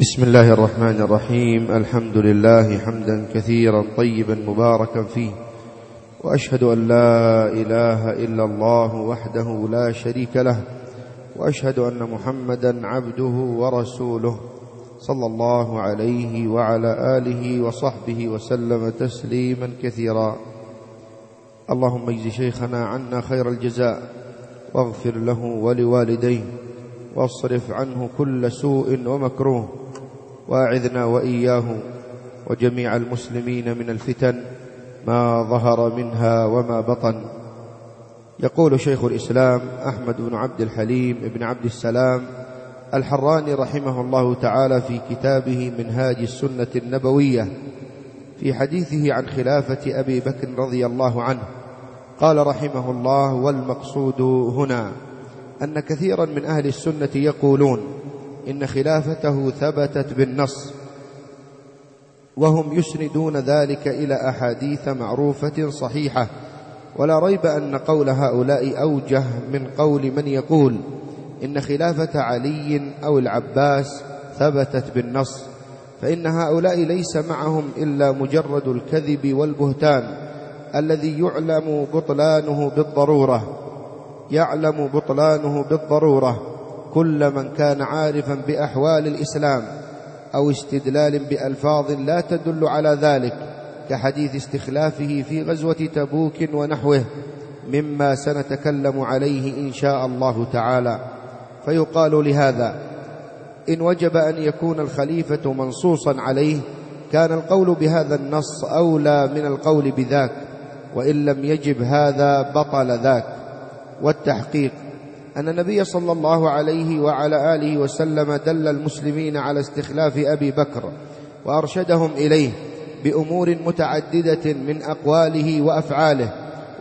بسم الله الرحمن الرحيم. الحمد لله حمدا كثيرا طيبا مباركا فيه، وأشهد أن لا إله إلا الله وحده لا شريك له، وأشهد أن محمدا عبده ورسوله صلى الله عليه وعلى آله وصحبه وسلم تسليما كثيرا. اللهم اجز شيخنا عنا خير الجزاء، واغفر له ولوالديه، واصرف عنه كل سوء ومكروه، وأعذنا وإياه وجميع المسلمين من الفتن ما ظهر منها وما بطن. يقول شيخ الإسلام أحمد بن عبد الحليم بن عبد السلام الحراني رحمه الله تعالى في كتابه منهاج السنة النبوية في حديثه عن خلافة أبي بكر رضي الله عنه، قال رحمه الله: والمقصود هنا أن كثيرا من أهل السنة يقولون إن خلافته ثبتت بالنص، وهم يسندون ذلك إلى أحاديث معروفة صحيحة، ولا ريب أن قول هؤلاء أوجه من قول من يقول إن خلافة علي أو العباس ثبتت بالنص، فإن هؤلاء ليس معهم إلا مجرد الكذب والبهتان الذي يعلم بطلانه بالضرورة كل من كان عارفا بأحوال الإسلام، أو استدلال بألفاظ لا تدل على ذلك، كحديث استخلافه في غزوة تبوك ونحوه، مما سنتكلم عليه إن شاء الله تعالى. فيقال لهذا: إن وجب أن يكون الخليفة منصوصا عليه كان القول بهذا النص أولى من القول بذاك، وإن لم يجب هذا بطل ذاك. والتحقيق أن النبي صلى الله عليه وعلى آله وسلم دل المسلمين على استخلاف أبي بكر، وأرشدهم إليه بأمور متعددة من أقواله وأفعاله،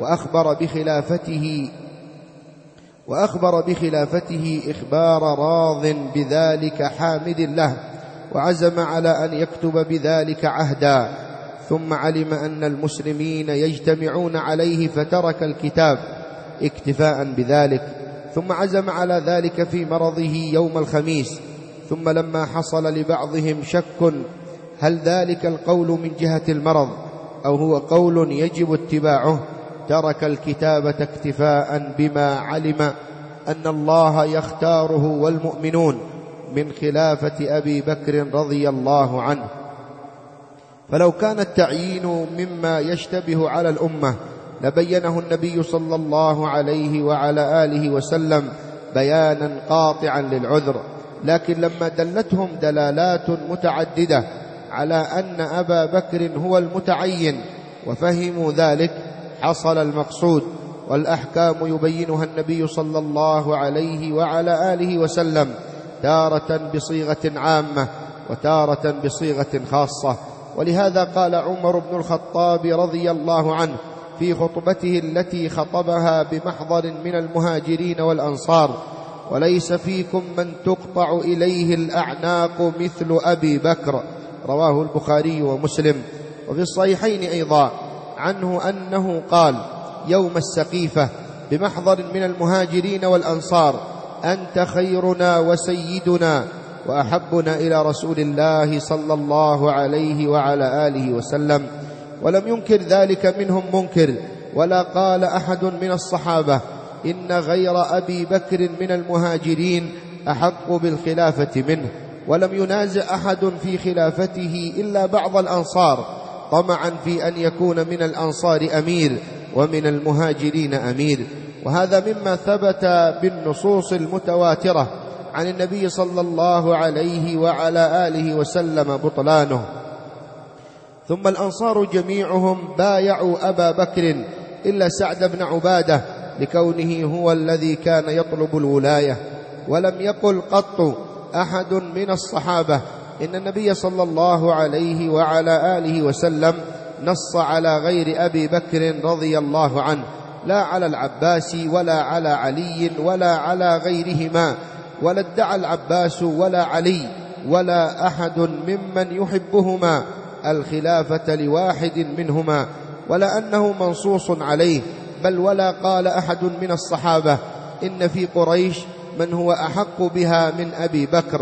وأخبر بخلافته إخبار راض بذلك حامد له، وعزم على أن يكتب بذلك عهدا، ثم علم أن المسلمين يجتمعون عليه فترك الكتاب اكتفاء بذلك، ثم عزم على ذلك في مرضه يوم الخميس، ثم لما حصل لبعضهم شك هل ذلك القول من جهة المرض أو هو قول يجب اتباعه، ترك الكتابة اكتفاء بما علم أن الله يختاره والمؤمنون من خلافة أبي بكر رضي الله عنه. فلو كان التعيين مما يشتبه على الأمة لبينه النبي صلى الله عليه وعلى آله وسلم بيانا قاطعا للعذر، لكن لما دلتهم دلالات متعددة على أن أبا بكر هو المتعين وفهموا ذلك حصل المقصود، والأحكام يبينها النبي صلى الله عليه وعلى آله وسلم تارة بصيغة عامة وتارة بصيغة خاصة. ولهذا قال عمر بن الخطاب رضي الله عنه في خطبته التي خطبها بمحضر من المهاجرين والأنصار: وليس فيكم من تقطع إليه الأعناق مثل أبي بكر، رواه البخاري ومسلم. وفي الصحيحين أيضا عنه أنه قال يوم السقيفة بمحضر من المهاجرين والأنصار: أنت خيرنا وسيدنا وأحبنا إلى رسول الله صلى الله عليه وعلى آله وسلم. ولم ينكر ذلك منهم منكر، ولا قال أحد من الصحابة إن غير أبي بكر من المهاجرين أحق بالخلافة منه، ولم ينازع أحد في خلافته إلا بعض الأنصار طمعا في أن يكون من الأنصار أمير ومن المهاجرين أمير، وهذا مما ثبت بالنصوص المتواترة عن النبي صلى الله عليه وعلى آله وسلم بطلانه. ثم الأنصار جميعهم بايعوا أبا بكر إلا سعد بن عبادة، لكونه هو الذي كان يطلب الولاية. ولم يقل قط أحد من الصحابة إن النبي صلى الله عليه وعلى آله وسلم نص على غير أبي بكر رضي الله عنه، لا على العباس ولا على علي ولا على غيرهما، ولا ادعى العباس ولا علي ولا أحد ممن يحبهما الخلافة لواحد منهما، ولا أنه منصوص عليه، بل ولا قال أحد من الصحابة إن في قريش من هو أحق بها من أبي بكر،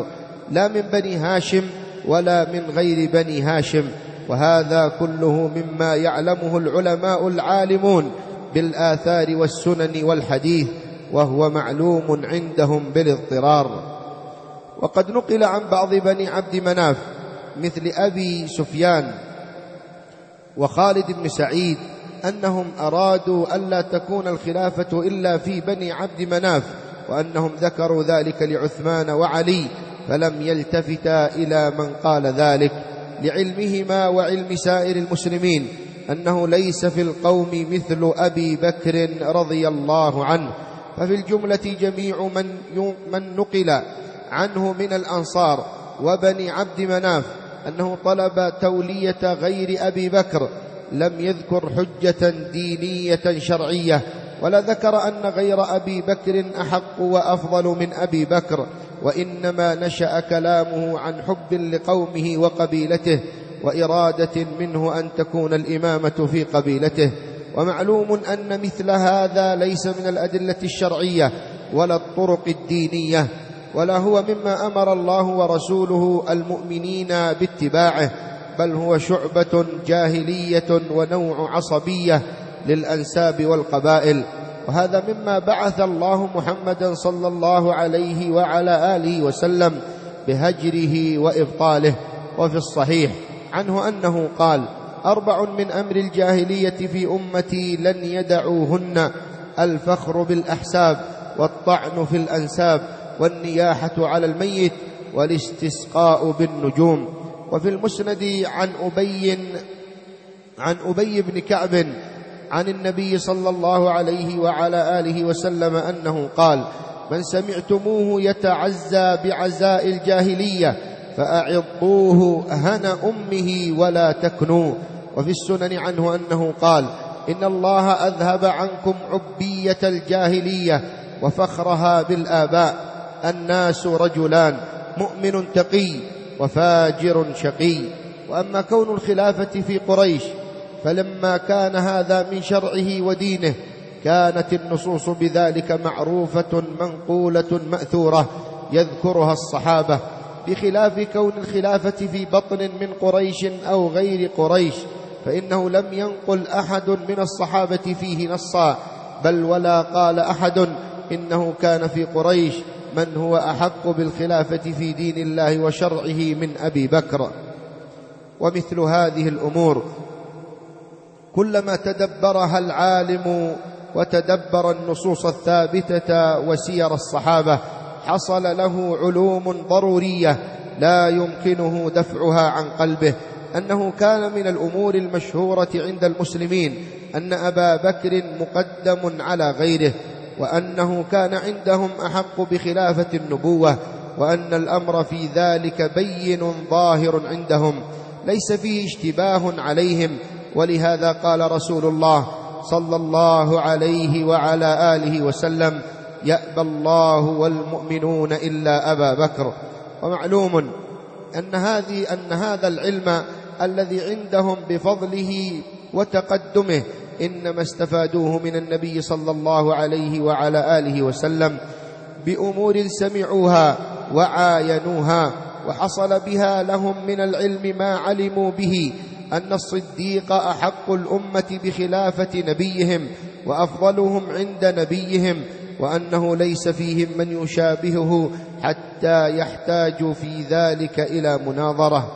لا من بني هاشم ولا من غير بني هاشم. وهذا كله مما يعلمه العلماء العالمون بالآثار والسنن والحديث، وهو معلوم عندهم بالاضطرار. وقد نقل عن بعض بني عبد مناف مثل أبي سفيان وخالد بن سعيد أنهم أرادوا ألا تكون الخلافة إلا في بني عبد مناف، وأنهم ذكروا ذلك لعثمان وعلي، فلم يلتفتا إلى من قال ذلك، لعلمهما وعلم سائر المسلمين أنه ليس في القوم مثل أبي بكر رضي الله عنه. ففي الجملة جميع من نقل عنه من الأنصار وبني عبد مناف أنه طلب تولية غير أبي بكر لم يذكر حجة دينية شرعية، ولا ذكر أن غير أبي بكر أحق وأفضل من أبي بكر، وإنما نشأ كلامه عن حب لقومه وقبيلته وإرادة منه أن تكون الإمامة في قبيلته. ومعلوم أن مثل هذا ليس من الأدلة الشرعية ولا الطرق الدينية، ولا هو مما أمر الله ورسوله المؤمنين باتباعه، بل هو شعبة جاهلية ونوع عصبية للأنساب والقبائل. وهذا مما بعث الله محمدا صلى الله عليه وعلى آله وسلم بهجره وإبطاله. وفي الصحيح عنه أنه قال: 4 من أمر الجاهلية في أمتي لن يدعوهن: الفخر بالأحساب، والطعن في الأنساب، والنياحة على الميت، والاستسقاء بالنجوم. وفي المسند عن أبي بن كعب عن النبي صلى الله عليه وعلى آله وسلم أنه قال: من سمعتموه يتعزى بعزاء الجاهلية فأعضوه هن أمه ولا تكنوا. وفي السنن عنه أنه قال: إن الله أذهب عنكم عبية الجاهلية وفخرها بالآباء. الناس رجلان: مؤمن تقي وفاجر شقي. وأما كون الخلافة في قريش فلما كان هذا من شرعه ودينه كانت النصوص بذلك معروفة منقولة مأثورة يذكرها الصحابة، بخلاف كون الخلافة في بطن من قريش أو غير قريش، فإنه لم ينقل أحد من الصحابة فيه نصا، بل ولا قال أحد إنه كان في قريش من هو أحق بالخلافة في دين الله وشرعه من أبي بكر. ومثل هذه الأمور كلما تدبرها العالم وتدبر النصوص الثابتة وسير الصحابة حصل له علوم ضرورية لا يمكنه دفعها عن قلبه. أنه كان من الأمور المشهورة عند المسلمين أن أبا بكر مقدم على غيره، وأنه كان عندهم أحق بخلافة النبوة، وأن الأمر في ذلك بين ظاهر عندهم ليس فيه اشتباه عليهم. ولهذا قال رسول الله صلى الله عليه وعلى آله وسلم: يأبى الله والمؤمنون إلا أبا بكر. ومعلوم أن هذا العلم الذي عندهم بفضله وتقدمه إنما استفادوه من النبي صلى الله عليه وعلى آله وسلم بأمور سمعوها وعاينوها، وحصل بها لهم من العلم ما علموا به أن الصديق أحق الأمة بخلافة نبيهم وأفضلهم عند نبيهم، وأنه ليس فيهم من يشابهه حتى يحتاج في ذلك إلى مناظرة.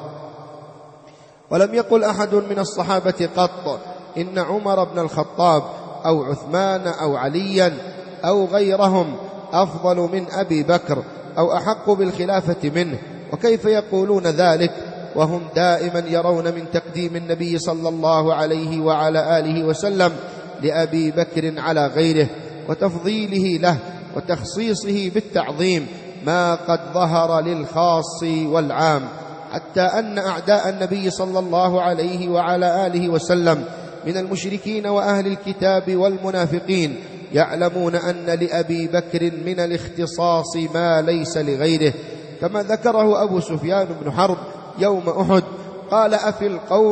ولم يقل أحد من الصحابة قط إن عمر بن الخطاب أو عثمان أو عليا أو غيرهم أفضل من أبي بكر أو أحق بالخلافة منه. وكيف يقولون ذلك وهم دائما يرون من تقديم النبي صلى الله عليه وعلى آله وسلم لأبي بكر على غيره وتفضيله له وتخصيصه بالتعظيم ما قد ظهر للخاص والعام، حتى أن أعداء النبي صلى الله عليه وعلى آله وسلم من المشركين وأهل الكتاب والمنافقين يعلمون أن لأبي بكر من الاختصاص ما ليس لغيره، كما ذكره أبو سفيان بن حرب يوم أحد، قال: أفي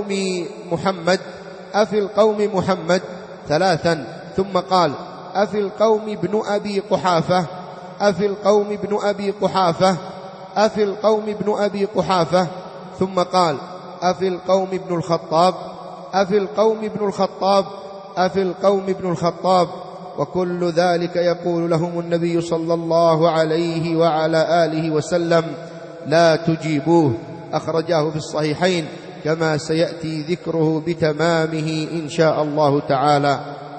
القوم محمد 3، ثم قال: أفي القوم ابن أبي قحافة أفي القوم ابن أبي قحافة، ثم قال أفي القوم ابن الخطاب، أفي القوم ابن الخطاب، أفي القوم ابن الخطاب. وكل ذلك يقول لهم النبي صلى الله عليه وعلى آله وسلم: لا تجيبوه. أخرجاه في الصحيحين كما سيأتي ذكره بتمامه إن شاء الله تعالى.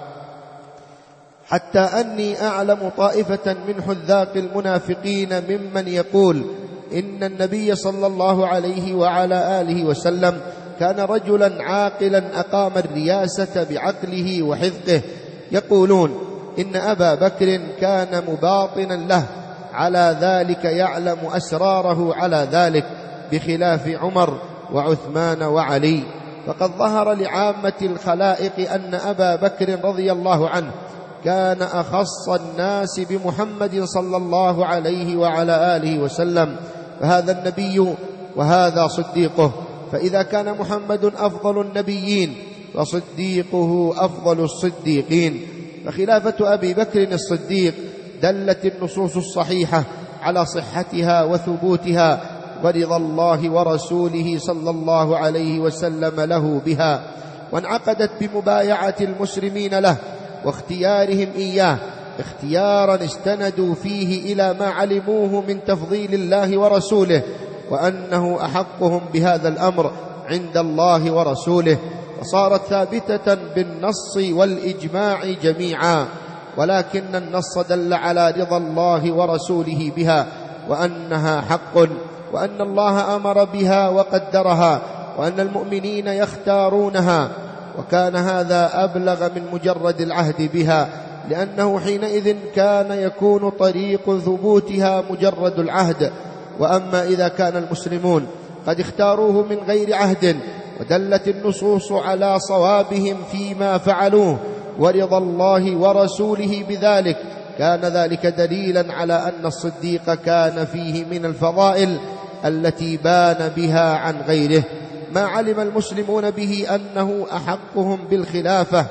حتى أني أعلم طائفة من حذاق المنافقين ممن يقول إن النبي صلى الله عليه وعلى آله وسلم كان رجلا عاقلا أقام الرياسة بعقله وحذقه، يقولون إن أبا بكر كان مباطنا له على ذلك، يعلم أسراره على ذلك، بخلاف عمر وعثمان وعلي. فقد ظهر لعامة الخلائق أن أبا بكر رضي الله عنه كان أخص الناس بمحمد صلى الله عليه وعلى آله وسلم، فهذا النبي وهذا صديقه. فإذا كان محمد أفضل النبيين فصديقه أفضل الصديقين. فخلافة أبي بكر الصديق دلت النصوص الصحيحة على صحتها وثبوتها، ورضا الله ورسوله صلى الله عليه وسلم له بها، وانعقدت بمبايعة المسلمين له واختيارهم إياه اختيارا استندوا فيه إلى ما علموه من تفضيل الله ورسوله، وأنه أحقهم بهذا الأمر عند الله ورسوله، وصارت ثابتة بالنص والإجماع جميعا. ولكن النص دل على رضا الله ورسوله بها، وأنها حق، وأن الله أمر بها وقدرها، وأن المؤمنين يختارونها. وكان هذا أبلغ من مجرد العهد بها، لأنه حينئذ كان يكون طريق ثبوتها مجرد العهد. وأما إذا كان المسلمون قد اختاروه من غير عهد ودلت النصوص على صوابهم فيما فعلوه ورضا الله ورسوله بذلك، كان ذلك دليلا على أن الصديق كان فيه من الفضائل التي بان بها عن غيره ما علم المسلمون به أنه أحقهم بالخلافة،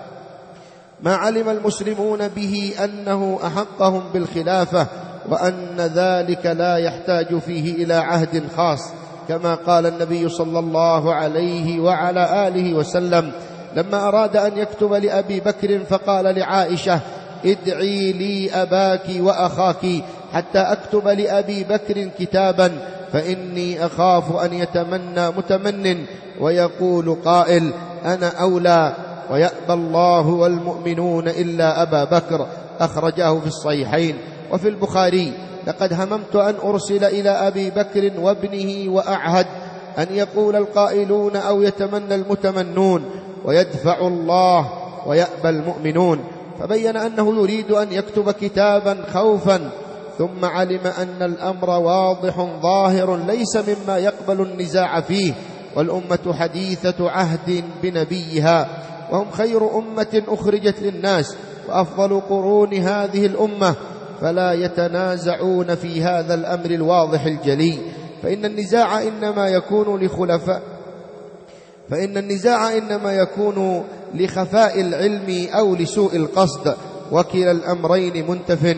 ما علم المسلمون به أنه أحقهم بالخلافة، وأن ذلك لا يحتاج فيه إلى عهد خاص، كما قال النبي صلى الله عليه وعلى آله وسلم لما أراد أن يكتب لأبي بكر فقال لعائشة: ادعي لي أباك وأخاك حتى أكتب لأبي بكر كتابا، فإني أخاف أن يتمنى متمن ويقول قائل أنا أولى، ويأبى الله والمؤمنون إلا أبا بكر. أخرجاه في الصحيحين. وفي البخاري: لقد هممت أن أرسل إلى أبي بكر وابنه وأعهد أن يقول القائلون أو يتمنى المتمنون، ويدفع الله ويأبى المؤمنون. فبين أنه يريد أن يكتب كتابا خوفا، ثم علم أن الأمر واضح ظاهر ليس مما يقبل النزاع فيه، والأمة حديثة عهد بنبيها، وهم خير أمة أخرجت للناس وأفضل قرون هذه الأمة، فلا يتنازعون في هذا الأمر الواضح الجلي. فإن النزاع إنما يكون لخفاء العلم أو لسوء القصد، وكلا الأمرين منتف.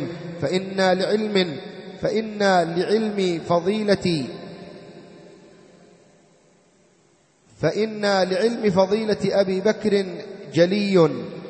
فإن لعلم فضيلة أبي بكر جلي،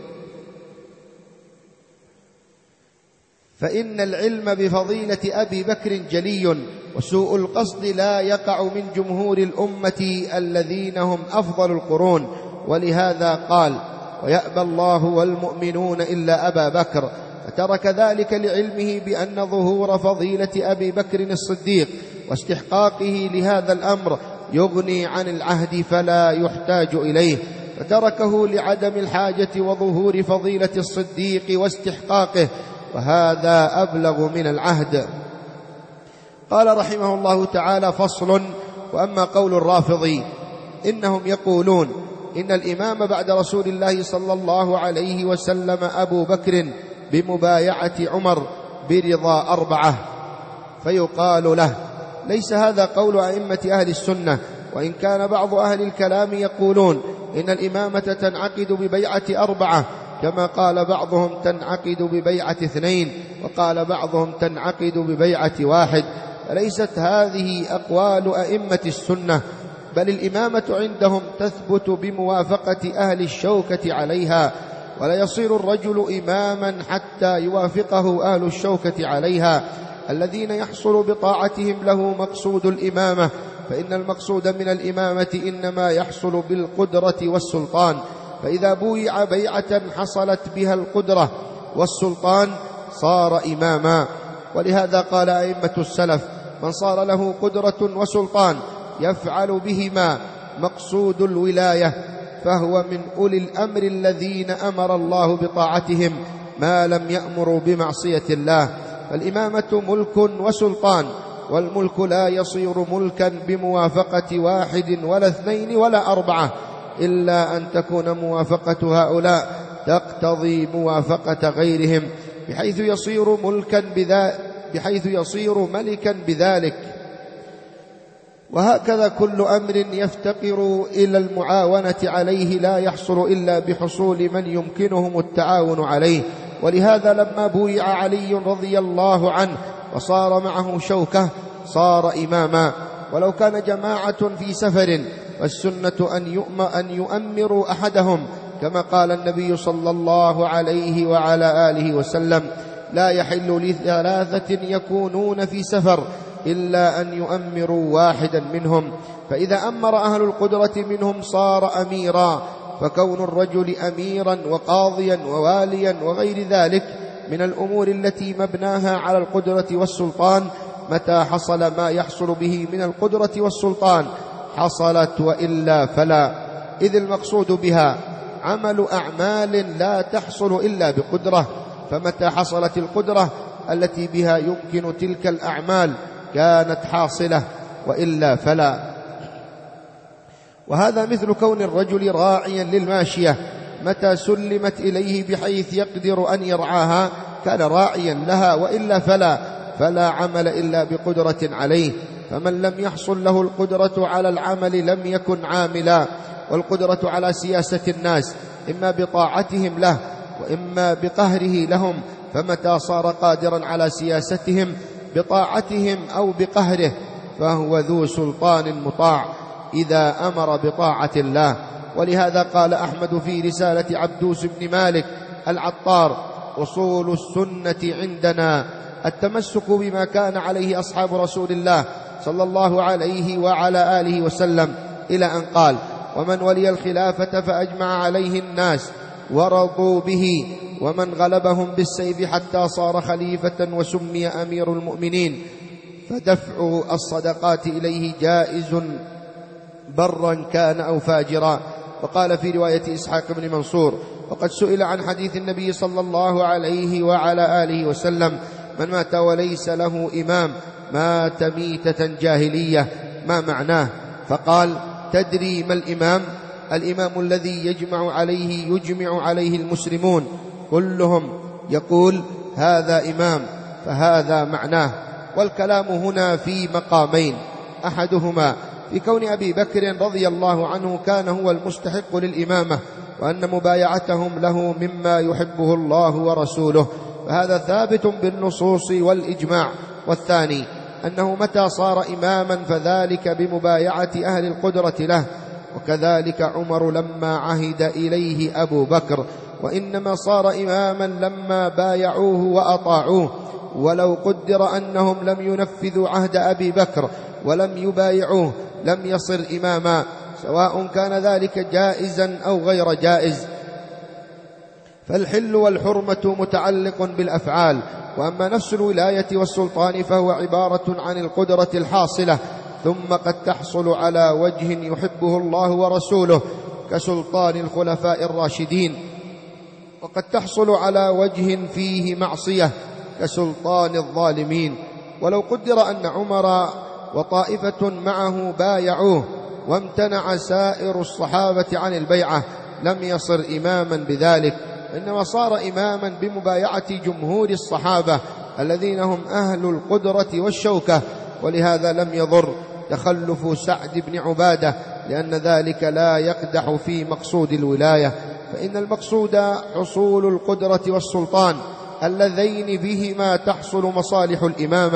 فإن العلم بفضيلة أبي بكر جلي، وسوء القصد لا يقع من جمهور الأمة الذين هم أفضل القرون. ولهذا قال: ويأبى الله والمؤمنون إلا أبا بكر، فترك ذلك لعلمه بأن ظهور فضيلة أبي بكر الصديق واستحقاقه لهذا الأمر يغني عن العهد فلا يحتاج إليه، فتركه لعدم الحاجة وظهور فضيلة الصديق واستحقاقه، وهذا أبلغ من العهد. قال رحمه الله تعالى: فصل. وأما قول الرافضي إنهم يقولون إن الإمام بعد رسول الله صلى الله عليه وسلم أبو بكر بمبايعة عمر برضا 4، فيقال له: ليس هذا قول أئمة أهل السنة، وإن كان بعض أهل الكلام يقولون إن الإمامة تنعقد ببيعة 4، كما قال بعضهم تنعقد ببيعة 2، وقال بعضهم تنعقد ببيعة 1. فليست هذه أقوال أئمة السنة، بل الإمامة عندهم تثبت بموافقة أهل الشوكة عليها، ولا يصير الرجل إماما حتى يوافقه أهل الشوكة عليها الذين يحصل بطاعتهم له مقصود الإمامة، فإن المقصود من الإمامة إنما يحصل بالقدرة والسلطان، فإذا بويع بيعة حصلت بها القدرة والسلطان صار إماما. ولهذا قال أئمة السلف: من صار له قدرة وسلطان يفعل بهما مقصود الولاية فهو من أولي الأمر الذين أمر الله بطاعتهم ما لم يأمروا بمعصية الله. فالإمامة ملك وسلطان، والملك لا يصير ملكا بموافقة واحد ولا اثنين ولا أربعة، إلا أن تكون موافقة هؤلاء تقتضي موافقة غيرهم، بحيث يصير ملكا بذلك. وهكذا كل أمر يفتقر إلى المعاونة عليه لا يحصل إلا بحصول من يمكنهم التعاون عليه. ولهذا لما بويع علي رضي الله عنه وصار معه شوكة صار إماما. ولو كان جماعة في سفر فالسنة أن يؤمروا أحدهم، كما قال النبي صلى الله عليه وعلى آله وسلم: لا يحل لثلاثة يكونون في سفر إلا أن يؤمروا واحدا منهم، فإذا أمر أهل القدرة منهم صار أميرا. فكون الرجل أميرا وقاضيا وواليا وغير ذلك من الأمور التي مبناها على القدرة والسلطان، متى حصل ما يحصل به من القدرة والسلطان حصلت، وإلا فلا، إذ المقصود بها عمل أعمال لا تحصل إلا بقدرة، فمتى حصلت القدرة التي بها يمكن تلك الأعمال كانت حاصلة، وإلا فلا. وهذا مثل كون الرجل راعيا للماشية، متى سلمت إليه بحيث يقدر أن يرعاها كان راعيا لها، وإلا فلا عمل إلا بقدرة عليه. فمن لم يحصل له القدرة على العمل لم يكن عاملا. والقدرة على سياسة الناس إما بطاعتهم له وإما بقهره لهم، فمتى صار قادرا على سياستهم بطاعتهم أو بقهره فهو ذو سلطان مطاع إذا أمر بطاعة الله. ولهذا قال أحمد في رسالة عبدوس بن مالك العطار: أصول السنة عندنا التمسك بما كان عليه أصحاب رسول الله صلى الله عليه وعلى آله وسلم، إلى أن قال: ومن ولي الخلافة فأجمع عليه الناس ورضوا به، ومن غلبهم بالسيف حتى صار خليفة وسمي أمير المؤمنين، فدفع الصدقات إليه جائز برا كان أو فاجرا. وقال في رواية إسحاق بن منصور: وقد سئل عن حديث النبي صلى الله عليه وعلى آله وسلم: من مات وليس له إمام مات ميتة جاهلية، ما معناه؟ فقال: تدري ما الإمام؟ الإمام الذي يجمع عليه المسلمون كلهم يقول هذا إمام، فهذا معناه. والكلام هنا في مقامين: أحدهما في كون أبي بكر رضي الله عنه كان هو المستحق للإمامة، وأن مبايعتهم له مما يحبه الله ورسوله، فهذا ثابت بالنصوص والإجماع. والثاني أنه متى صار إماما فذلك بمبايعة أهل القدرة له، وكذلك عمر لما عهد إليه أبو بكر، وإنما صار إماما لما بايعوه وأطاعوه. ولو قدر أنهم لم ينفذوا عهد أبي بكر ولم يبايعوه لم يصر إماما، سواء كان ذلك جائزا أو غير جائز. فالحل والحرمة متعلق بالأفعال، وأما نفس الولاية والسلطان فهو عبارة عن القدرة الحاصلة، ثم قد تحصل على وجه يحبه الله ورسوله كسلطان الخلفاء الراشدين، وقد تحصل على وجه فيه معصية كسلطان الظالمين. ولو قدر أن عمر وطائفة معه بايعوه وامتنع سائر الصحابة عن البيعة لم يصر إماما بذلك، إنما صار إماما بمبايعة جمهور الصحابة الذين هم أهل القدرة والشوكة. ولهذا لم يضر تخلف سعد بن عبادة، لأن ذلك لا يقدح في مقصود الولاية، فإن المقصود حصول القدرة والسلطان اللذين بهما تحصل مصالح الإمامة،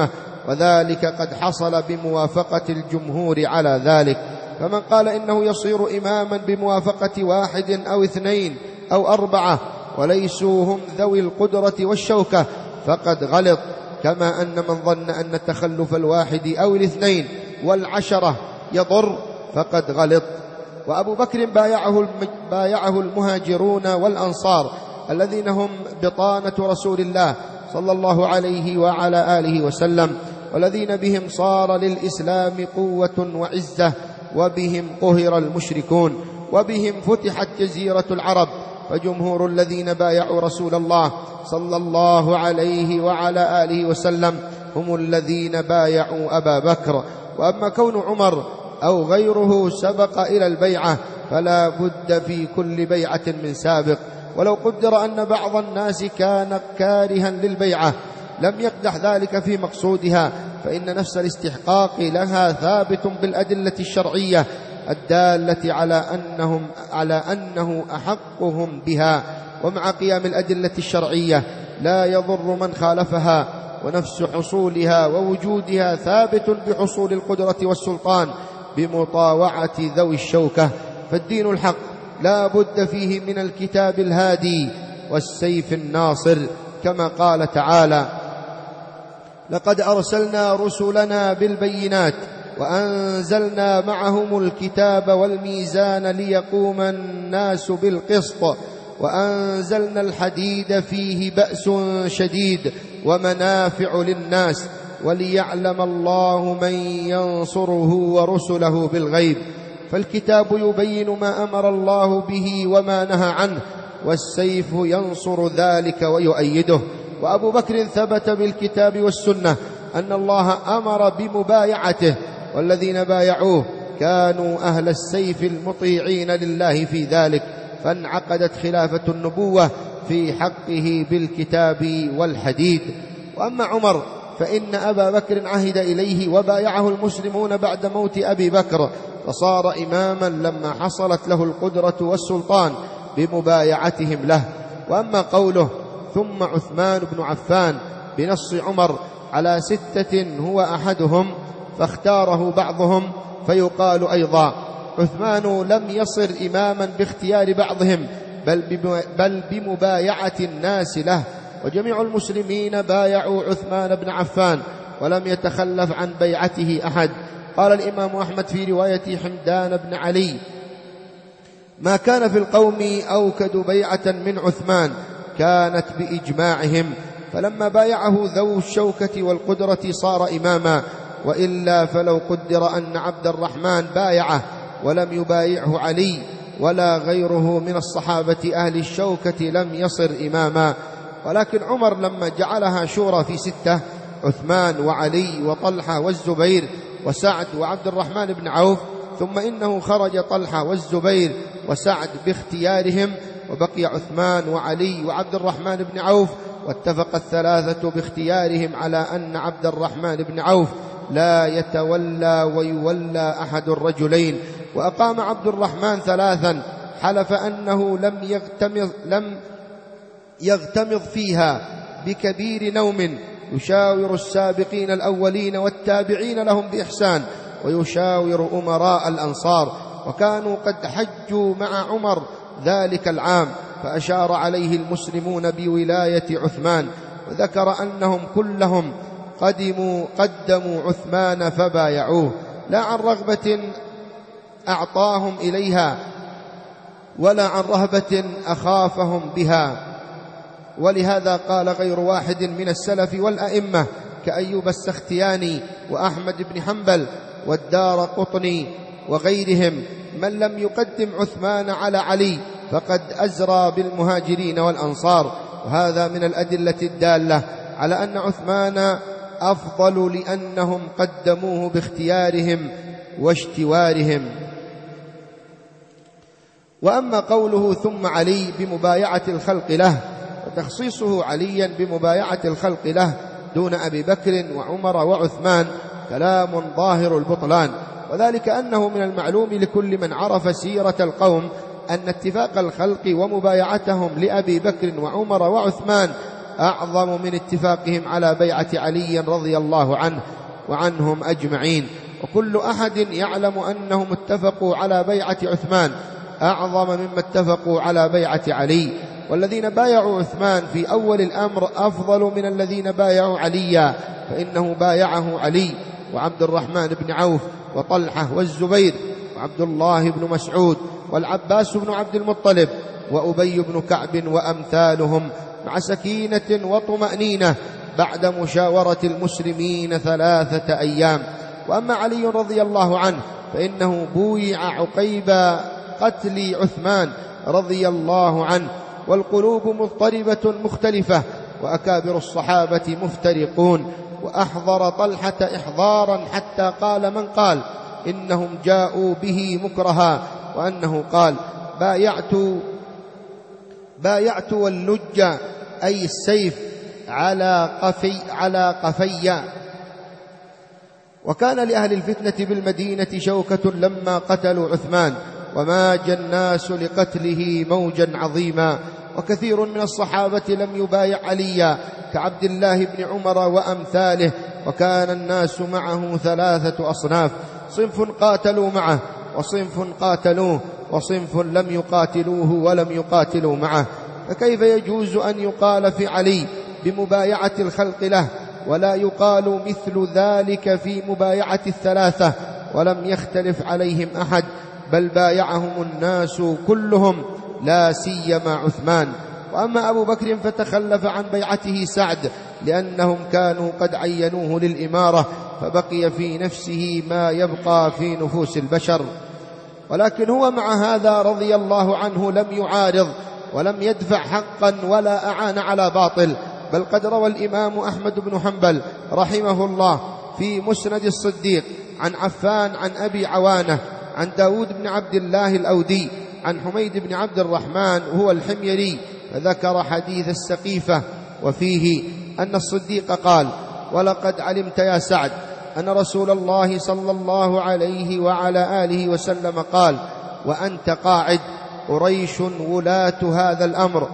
وذلك قد حصل بموافقة الجمهور على ذلك. فمن قال إنه يصير إماما بموافقة 1 أو 2 أو 4 وليسوا هم ذوي القدرة والشوكة فقد غلط، كما أن من ظن أن تخلف 1 أو 2 و10 يضر فقد غلط. وأبو بكر بايعه المهاجرون والأنصار الذين هم بطانة رسول الله صلى الله عليه وعلى آله وسلم، والذين بهم صار للإسلام قوة وعزة، وبهم قهر المشركون، وبهم فتحت جزيرة العرب. فجمهور الذين بايعوا رسول الله صلى الله عليه وعلى آله وسلم هم الذين بايعوا أبا بكر. وأما كون عمر أو غيره سبق إلى البيعة فلا بد في كل بيعة من سابق. ولو قدر أن بعض الناس كان كارها للبيعة لم يقدح ذلك في مقصودها، فإن نفس الاستحقاق لها ثابت بالأدلة الشرعية الدالة على أنه أحقهم بها. ومع قيام الأدلة الشرعية لا يضر من خالفها، ونفس حصولها ووجودها ثابت بحصول القدرة والسلطان بمطاوعة ذوي الشوكة. فالدين الحق لا بد فيه من الكتاب الهادي والسيف الناصر، كما قال تعالى: لقد أرسلنا رسلنا بالبينات وأنزلنا معهم الكتاب والميزان ليقوم الناس بالقسط وأنزلنا الحديد فيه بأس شديد ومنافع للناس وليعلم الله من ينصره ورسله بالغيب. فالكتاب يبين ما أمر الله به وما نهى عنه، والسيف ينصر ذلك ويؤيده. وأبو بكر ثبت بالكتاب والسنة أن الله أمر بمبايعته، والذين بايعوه كانوا أهل السيف المطيعين لله في ذلك، فانعقدت خلافة النبوة في حقه بالكتاب والحديد. وأما عمر فإن أبا بكر عهد إليه وبايعه المسلمون بعد موت أبي بكر، فصار إماما لما حصلت له القدرة والسلطان بمبايعتهم له. وأما قوله ثم عثمان بن عفان بنص عمر على 6 هو أحدهم فاختاره بعضهم، فيقال أيضا عثمان لم يصر إماما باختيار بعضهم بل بمبايعة الناس له، وجميع المسلمين بايعوا عثمان بن عفان ولم يتخلف عن بيعته أحد. قال الإمام أحمد في رواية حمدان بن علي: ما كان في القوم أوكد بيعة من عثمان كانت بإجماعهم، فلما بايعه ذو الشوكة والقدرة صار إماما، وإلا فلو قدر أن عبد الرحمن بايعه ولم يبايعه علي ولا غيره من الصحابة أهل الشوكة لم يصر إماما. ولكن عمر لما جعلها شورى في 6 عثمان وعلي وطلحة والزبير وسعد وعبد الرحمن بن عوف، ثم إنه خرج طلحة والزبير وسعد باختيارهم، وبقي عثمان وعلي وعبد الرحمن بن عوف، واتفق ال3 باختيارهم على أن عبد الرحمن بن عوف لا يتولى ويولى أحد الرجلين. وأقام عبد الرحمن 3 حلف أنه لم يغتمض فيها بكبير نوم، يشاور السابقين الأولين والتابعين لهم بإحسان، ويشاور أمراء الأنصار، وكانوا قد حجوا مع عمر ذلك العام، فأشار عليه المسلمون بولاية عثمان، وذكر أنهم كلهم قدموا عثمان فبايعوه، لا عن رغبة أعطاهم إليها ولا عن رهبة أخافهم بها. ولهذا قال غير واحد من السلف والأئمة كأيوب السختياني وأحمد بن حنبل والدارقطني وغيرهم: من لم يقدم عثمان على علي فقد أزرى بالمهاجرين والأنصار. وهذا من الأدلة الدالة على أن عثمان أفضل لأنهم قدموه باختيارهم واشتوارهم. وأما قوله ثم علي بمبايعة الخلق له، وتخصيصه عليا بمبايعة الخلق له دون أبي بكر وعمر وعثمان كلام ظاهر البطلان، وذلك أنه من المعلوم لكل من عرف سيرة القوم أن اتفاق الخلق ومبايعتهم لأبي بكر وعمر وعثمان أعظم من اتفاقهم على بيعة علي رضي الله عنه وعنهم أجمعين. وكل أحد يعلم أنهم اتفقوا على بيعة عثمان أعظم مما اتفقوا على بيعة علي، والذين بايعوا عثمان في أول الأمر أفضل من الذين بايعوا عليا، فإنه بايعه علي وعبد الرحمن بن عوف وطلحة والزبير وعبد الله بن مسعود والعباس بن عبد المطلب وأبي بن كعب وأمثالهم، مع سكينة وطمأنينة بعد مشاورة المسلمين 3 أيام. وأما علي رضي الله عنه فإنه بويع عقيب قتل عثمان رضي الله عنه، والقلوب مضطربة مختلفة، وأكابر الصحابة مفترقون. وأحضر طلحة إحضارا حتى قال من قال إنهم جاءوا به مكرها، وأنه قال بايعت واللج أي السيف على قفي. وكان لأهل الفتنة بالمدينة شوكة لما قتلوا عثمان، وماج الناس لقتله موجا عظيما. وكثير من الصحابة لم يبايع عليا كعبد الله بن عمر وأمثاله. وكان الناس معه 3 أصناف: صنف قاتلوا معه، وصنف قاتلوه، وصنف لم يقاتلوه ولم يقاتلوا معه. فكيف يجوز أن يقال في علي بمبايعة الخلق له، ولا يقال مثل ذلك في مبايعة 3؟ ولم يختلف عليهم أحد، بل بايعهم الناس كلهم، لا سيما عثمان. وأما أبو بكر فتخلف عن بيعته سعد، لأنهم كانوا قد عينوه للإمارة، فبقي في نفسه ما يبقى في نفوس البشر. ولكن هو مع هذا رضي الله عنه لم يعارض ولم يدفع حقا ولا أعان على باطل، بل قد روى الإمام أحمد بن حنبل رحمه الله في مسند الصديق عن عفان عن أبي عوانة عن داود بن عبد الله الأودي عن حميد بن عبد الرحمن هو الحميري، فذكر حديث السقيفة، وفيه أن الصديق قال: ولقد علمت يا سعد أن رسول الله صلى الله عليه وعلى آله وسلم قال: وأنت قاعد: قريش ولاة هذا الأمر،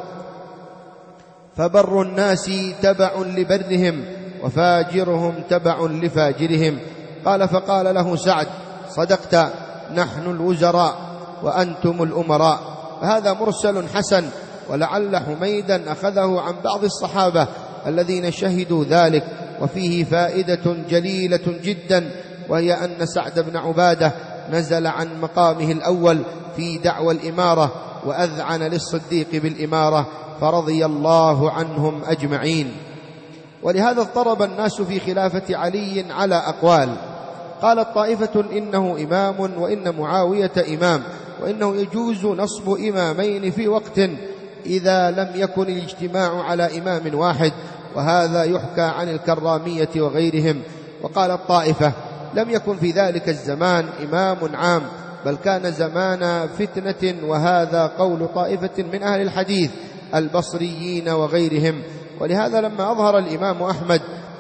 فبر الناس تبع لبرهم، وفاجرهم تبع لفاجرهم. قال: فقال له سعد: صدقت، نحن الوزراء وأنتم الأمراء. فهذا مرسل حسن، ولعل حميدا أخذه عن بعض الصحابة الذين شهدوا ذلك. وفيه فائدة جليلة جدا، وهي أن سعد بن عبادة نزل عن مقامه الأول في دعوى الإمارة، وأذعن للصديق بالإمارة، فرضي الله عنهم أجمعين. ولهذا اضطرب الناس في خلافة علي على أقوال. قالت طائفة إنه إمام، وإن معاوية إمام، وإنه يجوز نصب إمامين في وقت إذا لم يكن الاجتماع على إمام واحد، وهذا يحكى عن الكرامية وغيرهم. وقالت طائفة: لم يكن في ذلك الزمان إمام عام، بل كان زمان فتنة، وهذا قول طائفة من أهل الحديث البصريين وغيرهم. ولهذا لما أظهر الإمام أحمد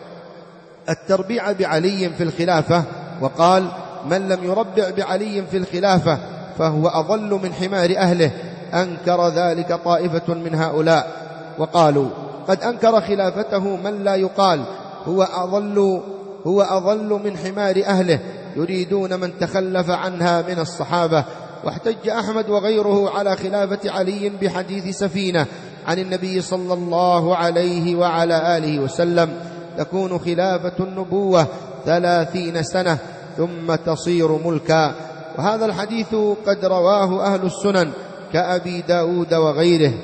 التربيع بعلي في الخلافة وقال: من لم يربع بعلي في الخلافة فهو أضل من حمار أهله، أنكر ذلك طائفة من هؤلاء، وقالوا: قد أنكر خلافته من لا يقال هو أضل من حمار أهله، يريدون من تخلف عنها من الصحابة. واحتج أحمد وغيره على خلافة علي بحديث سفينة عن النبي صلى الله عليه وعلى آله وسلم: تكون خلافة النبوة 30 سنة ثم تصير ملكا. وهذا الحديث قد رواه أهل السنن كأبي داود وغيره.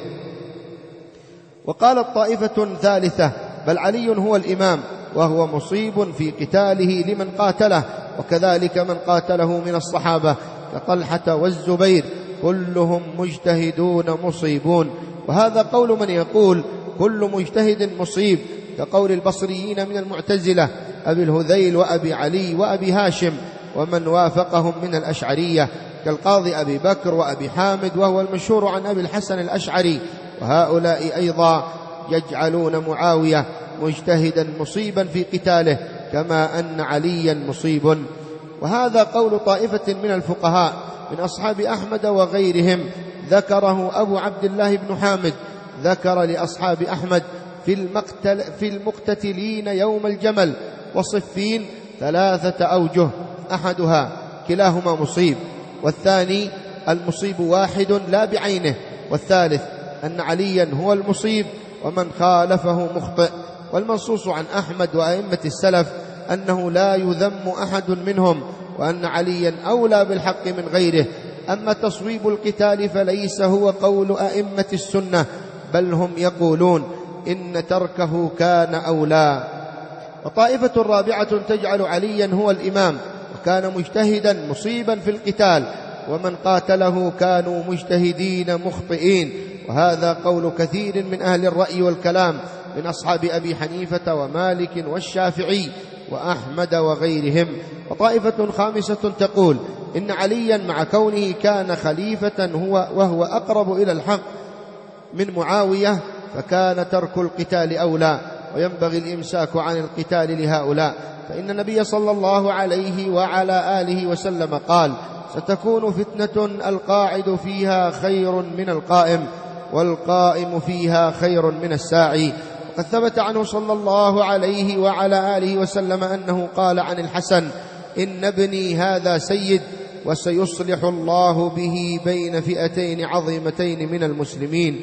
وقالت طائفة ثالثة: بل علي هو الإمام، وهو مصيب في قتاله لمن قاتله، وكذلك من قاتله من الصحابة كطلحة والزبير، كلهم مجتهدون مصيبون. وهذا قول من يقول كل مجتهد مصيب، كقول البصريين من المعتزلة أبي الهذيل وأبي علي وأبي هاشم، ومن وافقهم من الأشعرية كالقاضي أبي بكر وأبي حامد، وهو المشهور عن أبي الحسن الأشعري. وهؤلاء أيضا يجعلون معاوية مجتهدا مصيبا في قتاله، كما أن عليا مصيب. وهذا قول طائفة من الفقهاء من أصحاب أحمد وغيرهم، ذكره أبو عبد الله بن حامد، ذكر لأصحاب أحمد في المقتتلين يوم الجمل وصفين 3 أوجه، أحدها كلاهما مصيب، والثاني المصيب واحد لا بعينه، والثالث أن عليا هو المصيب ومن خالفه مخطئ. والمنصوص عن أحمد وأئمة السلف أنه لا يذم أحد منهم، وأن عليا أولى بالحق من غيره. أما تصويب القتال فليس هو قول أئمة السنة، بل هم يقولون إن تركه كان أولى. وطائفة رابعة تجعل عليا هو الإمام وكان مجتهدا مصيبا في القتال، ومن قاتله كانوا مجتهدين مخطئين، وهذا قول كثير من أهل الرأي والكلام من أصحاب أبي حنيفة ومالك والشافعي وأحمد وغيرهم. وطائفة خامسة تقول إن عليا مع كونه كان خليفة وهو أقرب إلى الحق من معاوية، فكان ترك القتال أولى، وينبغي الإمساك عن القتال لهؤلاء، فإن النبي صلى الله عليه وعلى آله وسلم قال: ستكون فتنة القاعد فيها خير من القائم، والقائم فيها خير من الساعي. وقد ثبت عنه صلى الله عليه وعلى آله وسلم أنه قال عن الحسن: إن ابني هذا سيد، وسيصلح الله به بين فئتين عظيمتين من المسلمين.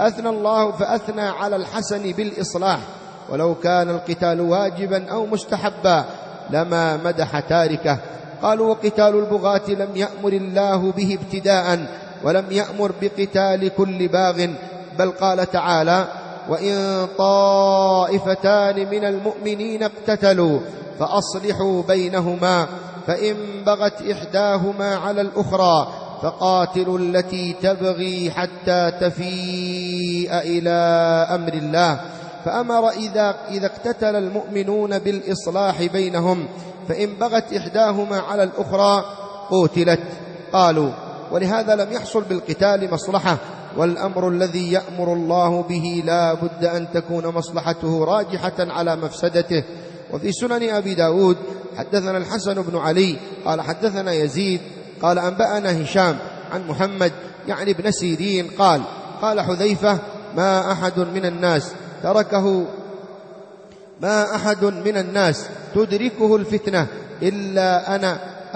فأثنى على الحسن بالإصلاح، ولو كان القتال واجبا أو مستحبا لما مدح تاركه. قالوا: وقتال البغاة لم يأمر الله به ابتداء، ولم يأمر بقتال كل باغ، بل قال تعالى: وإن طائفتان من المؤمنين اقتتلوا فأصلحوا بينهما، فإن بغت إحداهما على الأخرى فقاتلوا التي تبغي حتى تفيء إلى أمر الله. فأمر إذا اقتتل المؤمنون بالإصلاح بينهم، فإن بغت إحداهما على الأخرى قتلت. قالوا: ولهذا لم يحصل بالقتال مصلحة، والأمر الذي يأمر الله به لا بد أن تكون مصلحته راجحة على مفسدته. وفي سنن أبي داود حدثنا الحسن بن علي قال حدثنا يزيد قال أنبأنا هشام عن محمد يعني ابن سيرين قال حذيفة: ما أحد من الناس تدركه الفتنة إلا أنا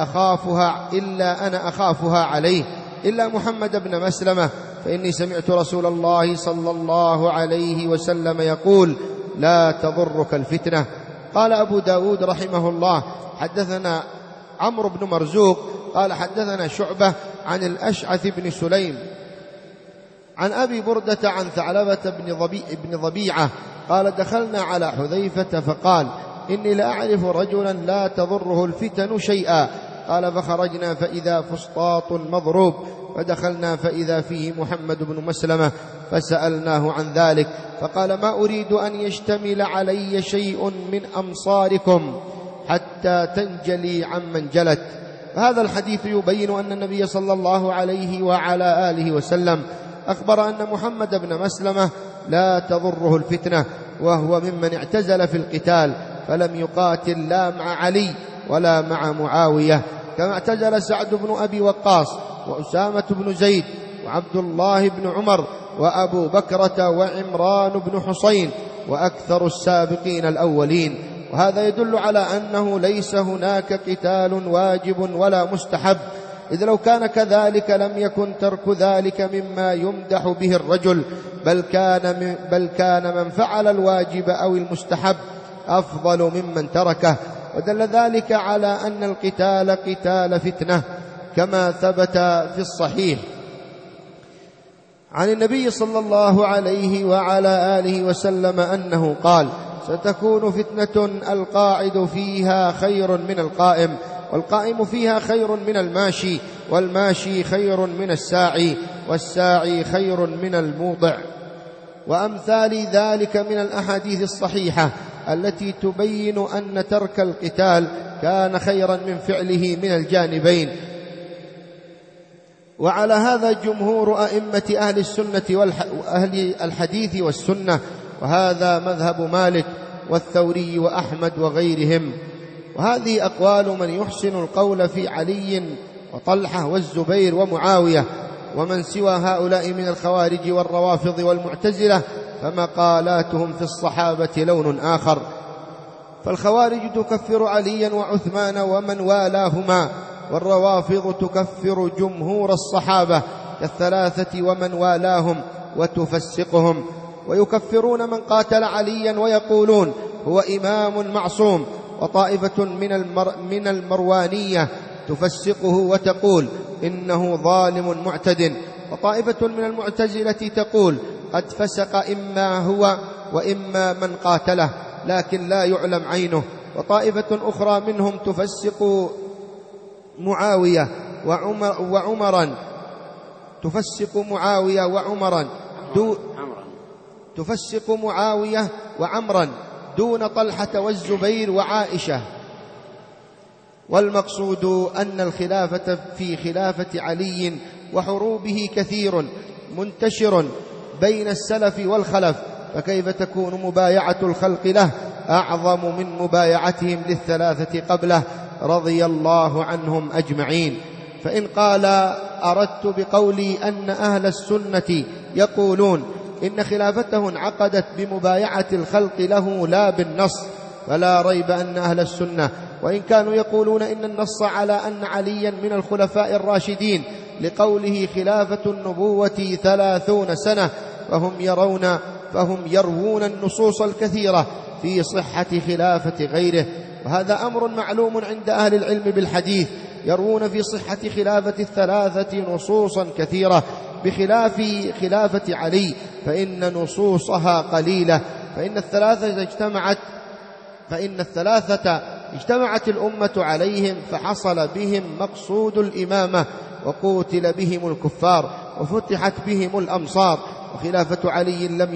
أخافها عليه، إلا محمد بن مسلمة، فإني سمعت رسول الله صلى الله عليه وسلم يقول: لا تضرك الفتنة. قال أبو داود رحمه الله: حدثنا عمرو بن مرزوق قال حدثنا شعبة عن الأشعث بن سليم عن أبي بردة عن ثعلبة بن ضبيعة قال: دخلنا على حذيفة فقال: إني لأعرف رجلا لا تضره الفتن شيئا. قال: فخرجنا فإذا فسطاط مضروب، فدخلنا فإذا فيه محمد بن مسلمة، فسألناه عن ذلك، فقال: ما أريد أن يشتمل علي شيء من أمصاركم حتى تنجلي عمن جلت. فهذا الحديث يبين أن النبي صلى الله عليه وعلى آله وسلم أخبر أن محمد بن مسلمة لا تضره الفتنة، وهو ممن اعتزل في القتال، فلم يقاتل لا مع علي ولا مع معاوية، كما اعتزل سعد بن أبي وقاص وأسامة بن زيد وعبد الله بن عمر وأبو بكرة وعمران بن حسين وأكثر السابقين الأولين. وهذا يدل على أنه ليس هناك قتال واجب ولا مستحب، إذ لو كان كذلك لم يكن ترك ذلك مما يمدح به الرجل، بل كان من فعل الواجب أو المستحب أفضل ممن تركه. ودل ذلك على أن القتال قتال فتنة، كما ثبت في الصحيح عن النبي صلى الله عليه وعلى آله وسلم أنه قال: ستكون فتنة القاعد فيها خير من القائم، والقائم فيها خير من الماشي، والماشي خير من الساعي، والساعي خير من الموضع. وأمثال ذلك من الأحاديث الصحيحة التي تبين أن ترك القتال كان خيرا من فعله من الجانبين. وعلى هذا جمهور أئمة أهل السنة وأهل الحديث والسنة، وهذا مذهب مالك والثوري وأحمد وغيرهم. وهذه أقوال من يحسن القول في علي وطلحة والزبير ومعاوية، ومن سوى هؤلاء من الخوارج والروافض والمعتزلة فمقالاتهم في الصحابة لون آخر. فالخوارج تكفر عليا وعثمان ومن والاهما، والروافض تكفر جمهور الصحابة كالثلاثة ومن والاهم وتفسقهم، ويكفرون من قاتل عليا ويقولون هو إمام معصوم. وطائفة من المروانية تفسقه وتقول إنه ظالم معتد. وطائفة من المعتزلة تقول قد فسق إما هو وإما من قاتله لكن لا يعلم عينه. وطائفة أخرى منهم تفسق معاوية وعمرا تفسق معاوية وعمرا دون طلحة والزبير وعائشة. والمقصود أن الخلافة في خلافة علي وحروبه كثير منتشر بين السلف والخلف، فكيف تكون مبايعة الخلق له أعظم من مبايعتهم للثلاثة قبله رضي الله عنهم أجمعين؟ فإن قال أردت بقولي أن أهل السنة يقولون إن خلافته انعقدت بمبايعة الخلق له لا بالنص، فلا ريب أن أهل السنة وإن كانوا يقولون إن النص على أن عليا من الخلفاء الراشدين لقوله خلافة النبوة 30 سنة، فهم يروون النصوص الكثيرة في صحة خلافة غيره، وهذا أمر معلوم عند أهل العلم بالحديث، يروون في صحة خلافة الثلاثة نصوصا كثيرة بخلاف خلافة علي فإن نصوصها قليلة. فإن الثلاثة اجتمعت الأمة عليهم فحصل بهم مقصود الإمامة، وقوتل بهم الكفار وفتحت بهم الأمصار. وخلافة علي لم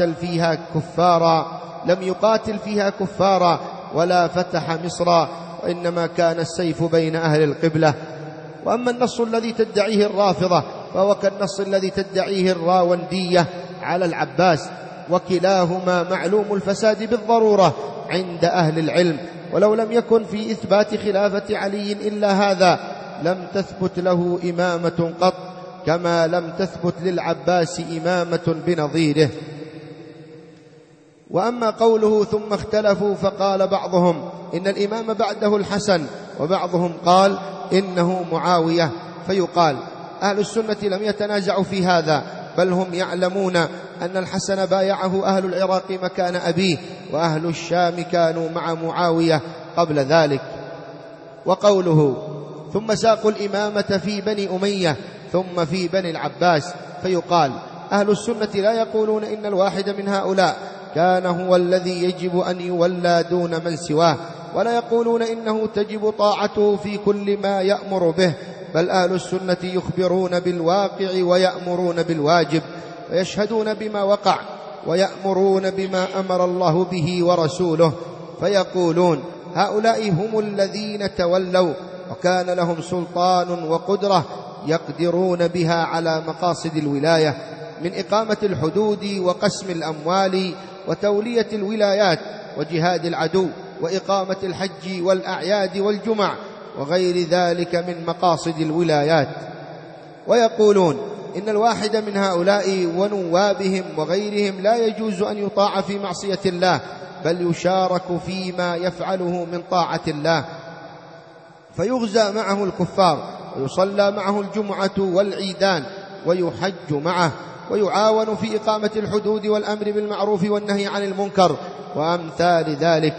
يقاتل فيها كفارا ولا فتح مصرا، وإنما كان السيف بين أهل القبلة. وأما النص الذي تدعيه الرافضة فهو كالنص الذي تدعيه الراوندية على العباس، وكلاهما معلوم الفساد بالضرورة عند أهل العلم. ولو لم يكن في إثبات خلافة علي إلا هذا لم تثبت له إمامة قط، كما لم تثبت للعباس إمامة بنظيره. وأما قوله ثم اختلفوا فقال بعضهم إن الإمام بعده الحسن، وبعضهم قال إنه معاوية، فيقال أهل السنة لم يتنازعوا في هذا، بل هم يعلمون أن الحسن بايعه أهل العراق مكان أبيه، وأهل الشام كانوا مع معاوية قبل ذلك. وقوله ثم ساقوا الإمامة في بني أمية ثم في بني العباس، فيقال أهل السنة لا يقولون إن الواحد من هؤلاء كان هو الذي يجب أن يولى دون من سواه، ولا يقولون إنه تجب طاعته في كل ما يأمر به، بل أهل السنة يخبرون بالواقع ويأمرون بالواجب، ويشهدون بما وقع ويأمرون بما أمر الله به ورسوله. فيقولون هؤلاء هم الذين تولوا وكان لهم سلطان وقدرة يقدرون بها على مقاصد الولاية من إقامة الحدود وقسم الأموال وتولية الولايات وجهاد العدو وإقامة الحج والأعياد والجمع وغير ذلك من مقاصد الولايات. ويقولون إن الواحد من هؤلاء ونوابهم وغيرهم لا يجوز أن يطاع في معصية الله، بل يشارك فيما يفعله من طاعة الله، فيغزى معه الكفار ويصلى معه الجمعة والعيدان ويحج معه، ويعاون في إقامة الحدود والأمر بالمعروف والنهي عن المنكر وأمثال ذلك،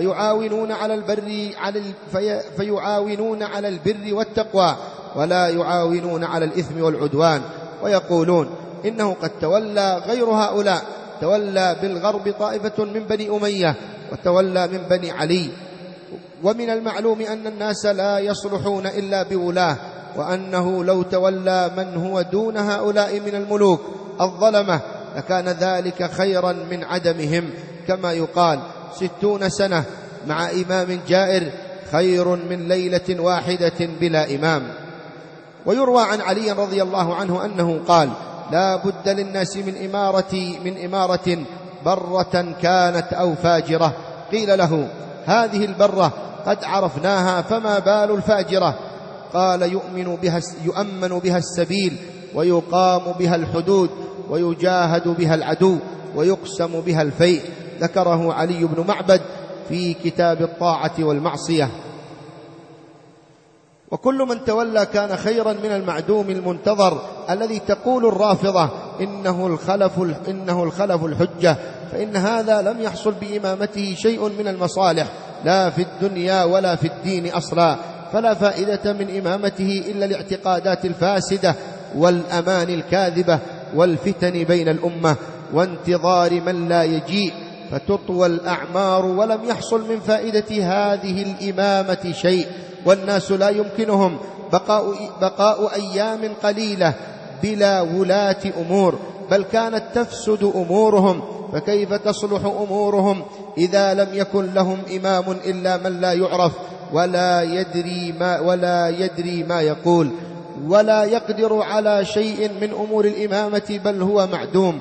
فيعاونون على البر والتقوى ولا يعاونون على الإثم والعدوان. ويقولون إنه قد تولى غير هؤلاء، تولى بالغرب طائفة من بني أمية وتولى من بني علي، ومن المعلوم أن الناس لا يصلحون إلا بولاه، وأنه لو تولى من هو دون هؤلاء من الملوك الظلمة لكان ذلك خيرا من عدمهم، كما يقال 60 سنة مع إمام جائر خير من ليلة واحدة بلا إمام. ويروى عن علي رضي الله عنه أنه قال لا بد للناس من إمارة برة كانت أو فاجرة. قيل له هذه البرة قد عرفناها فما بال الفاجرة؟ قال يؤمن بها السبيل ويقام بها الحدود ويجاهد بها العدو ويقسم بها الفيء. ذكره علي بن معبد في كتاب الطاعة والمعصية. وكل من تولى كان خيرا من المعدوم المنتظر الذي تقول الرافضة إنه الخلف الحجة، فإن هذا لم يحصل بإمامته شيء من المصالح لا في الدنيا ولا في الدين أصلا، فلا فائدة من إمامته إلا الاعتقادات الفاسدة والأمان الكاذبة والفتن بين الأمة وانتظار من لا يجيء فتطوى الأعمار، ولم يحصل من فائدة هذه الإمامة شيء، والناس لا يمكنهم بقاء أيام قليلة بلا ولاة أمور، بل كانت تفسد أمورهم، فكيف تصلح أمورهم إذا لم يكن لهم إمام إلا من لا يعرف ولا يدري ما يقول ولا يقدر على شيء من أمور الإمامة، بل هو معدوم.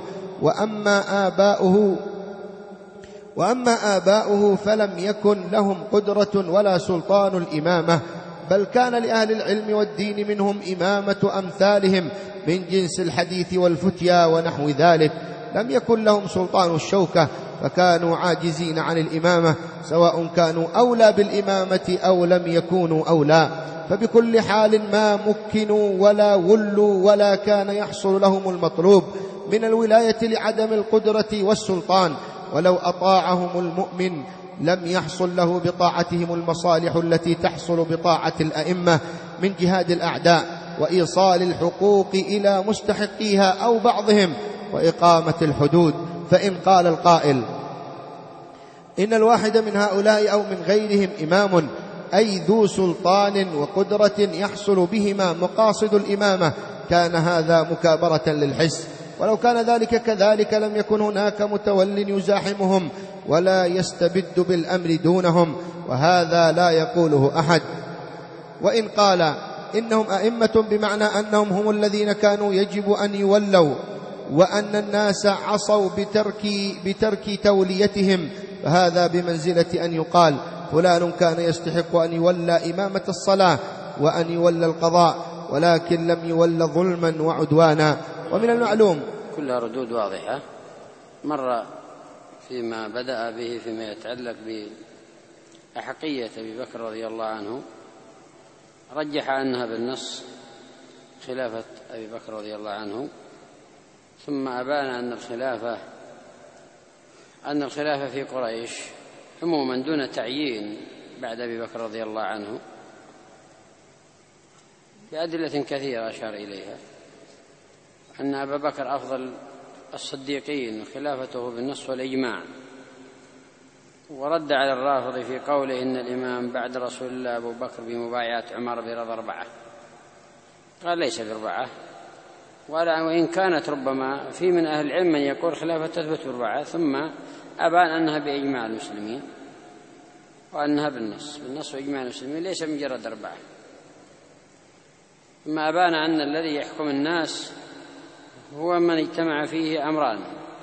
وأما آباؤه فلم يكن لهم قدرة ولا سلطان الإمامة، بل كان لأهل العلم والدين منهم إمامة أمثالهم من جنس الحديث والفتيا ونحو ذلك، لم يكن لهم سلطان الشوكة، فكانوا عاجزين عن الإمامة، سواء كانوا أولى بالإمامة أو لم يكونوا أولى، فبكل حال ما مكنوا ولا ولوا ولا كان يحصل لهم المطلوب من الولاية لعدم القدرة والسلطان. ولو أطاعهم المؤمن لم يحصل له بطاعتهم المصالح التي تحصل بطاعة الأئمة من جهاد الأعداء وإيصال الحقوق إلى مستحقيها أو بعضهم وإقامة الحدود. فإن قال القائل إن الواحد من هؤلاء أو من غيرهم إمام، أي ذو سلطان وقدرة يحصل بهما مقاصد الإمامة، كان هذا مكابرة للحس، ولو كان ذلك كذلك لم يكن هناك متول يزاحمهم ولا يستبد بالأمر دونهم، وهذا لا يقوله أحد. وإن قال إنهم أئمة بمعنى أنهم هم الذين كانوا يجب أن يولوا، وأن الناس عصوا بترك توليتهم، فهذا بمنزلة أن يقال فلان كان يستحق أن يولى إمامة الصلاة وأن يولى القضاء، ولكن لم يولى ظلما وعدوانا. ومن المعلوم كلها ردود واضحة مر فيما بدأ به فيما يتعلق بأحقية أبي بكر رضي الله عنه، رجح أنها بالنص خلافة أبي بكر رضي الله عنه، ثم أبان أن الخلافة في قريش عموما دون تعيين بعد أبي بكر رضي الله عنه بأدلة كثيرة أشار إليها، أن أبا بكر أفضل الصديقين وخلافته بالنص والإجماع، ورد على الرافض في قوله إن الإمام بعد رسول الله أبو بكر بمبايعة عمر برضا 4، قال ليس ب4، وإن كانت ربما في من أهل العلم من يقول خلافة تثبت ب4، ثم أبان أنها بإجماع المسلمين وأنها بالنص وإجماع المسلمين ليس مجرد 4. ثم أبان أن الذي يحكم الناس هو من اجتمع فيه أمران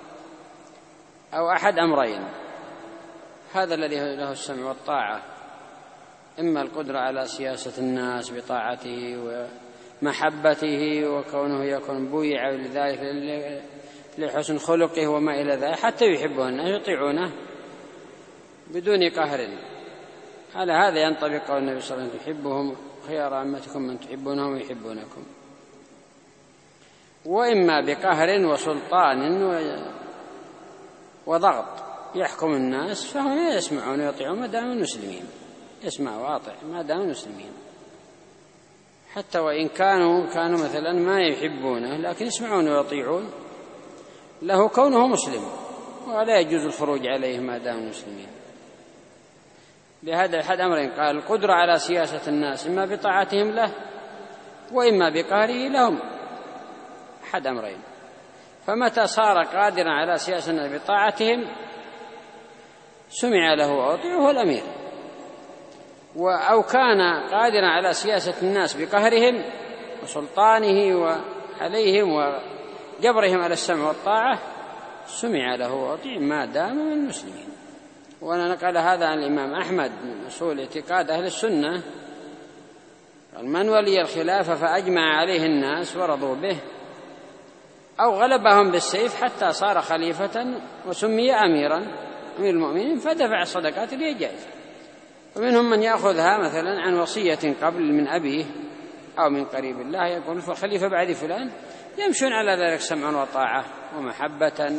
أو أحد أمرين، هذا الذي له السمع والطاعة، إما القدرة على سياسة الناس بطاعته ومحبته وكونه يكون بويع لذلك لحسن خلقه وما إلى ذلك حتى يحبه الناس يطيعونه بدون قهر. على هذا ينطبق النبي صلى الله عليه وسلم يحبهم خيار أمتكم من تحبونهم ويحبونكم. وإما بقهر وسلطان وضغط يحكم الناس فهم لا يسمعون ويطيعون ما داموا المسلمين، يسمع واطع ما داموا المسلمين، حتى وإن كانوا مثلا ما يحبونه لكن يسمعون ويطيعون له كونه مسلم، ولا يجوز الخروج عليه ما داموا المسلمين. لهذا أحد أمرين، قال القدرة على سياسة الناس إما بطاعتهم له وإما بقهره لهم، أحد أمرين. فمتى صار قادرا على سياسة الناس بطاعتهم سمع له وأطيعه الأمير، أو كان قادرا على سياسة الناس بقهرهم وسلطانه وعليهم وجبرهم على السمع والطاعة سمع له وأطيع ما دام من المسلمين. وأنا نقل هذا عن الإمام أحمد من أصول اعتقاد أهل السنة، قال من ولي الخلافة فأجمع عليه الناس ورضوا به أو غلبهم بالسيف حتى صار خليفة وسمي أمير المؤمنين فدفع الصدقات اللي هي جائزة. ومنهم من يأخذها مثلا عن وصية قبل من أبيه أو من قريب الله، يقول فالخليفة بعد فلان، يمشون على ذلك سمعا وطاعة ومحبة